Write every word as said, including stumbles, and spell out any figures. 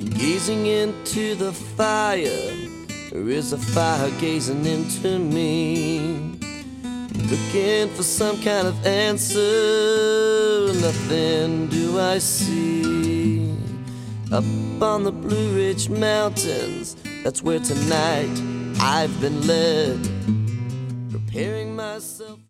Gazing into the fire, there is a fire gazing into me. Looking for some kind of answer, nothing do I see. Up on the Blue Ridge Mountains, that's where tonight I've been led, preparing myself.